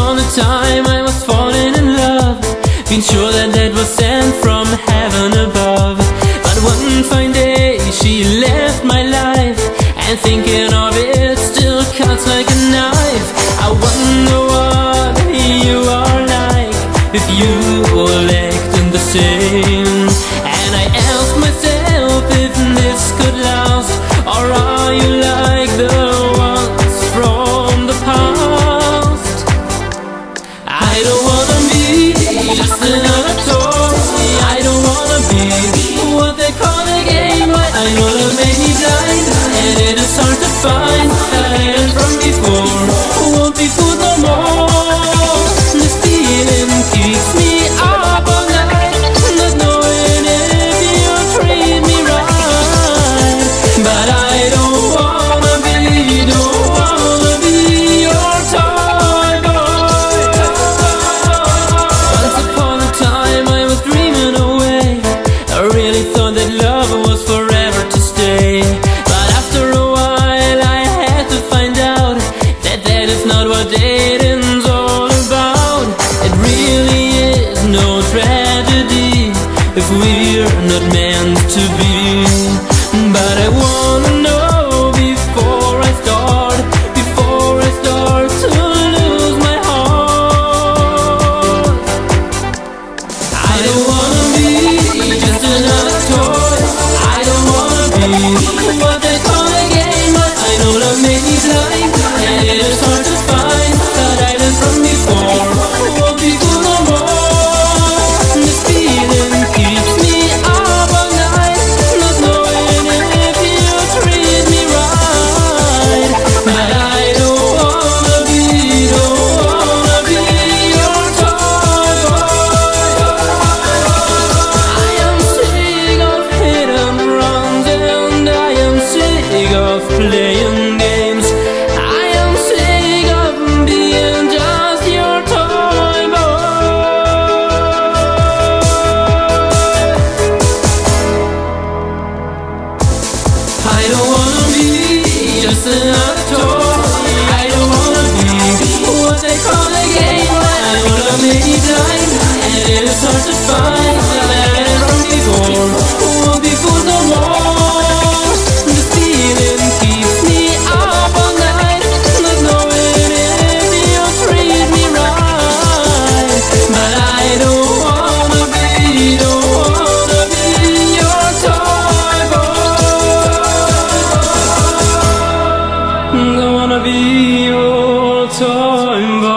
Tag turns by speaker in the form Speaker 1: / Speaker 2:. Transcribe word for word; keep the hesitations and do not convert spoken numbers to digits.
Speaker 1: upon a time I was falling in love, been sure that that was sent from heaven above. But one fine day she left my life, and thinking of it still cuts like a knife. I wonder what you are like, if you all acting the same. And I ask myself if this could last, or are you like the ones from the past? I don't wanna be just another toy. I don't wanna be what they call a game. I know that made me blind, and it is hard to find that I am from before, who won't be fooled no more. This feeling keeps me up all night, not knowing if you treat me right. But I don't wanna be, don't wanna be your toy boy. Once upon a time I was dreaming away, I really thought that love was forever to stay. But after a while I had to find out that that is not what dating's all about. It really is no tragedy if we're not meant to be. But I wanna know before I start, before I start to lose my heart. I don't wanna be just another toy. I don't wanna be what they call a game. I know love made me blind, and it is hard to find that I learned from before, won't be good no more. This feeling keeps me up all night, not knowing if you treat me right. But I don't wanna be, don't wanna be your toy boy. I am sick of hit and runs, and I am sick of playing games. I am sick of being just your toy boy. I don't wanna be just another toy. I don't wanna be what they call a game. I know love made me blind, and it is hard to find that I learned from before, who won't be fooled no more. This feeling keeps me up all night, not knowing if you treat me right. But I don't wanna be, don't wanna be your toy boy. Don't wanna be your toy boy.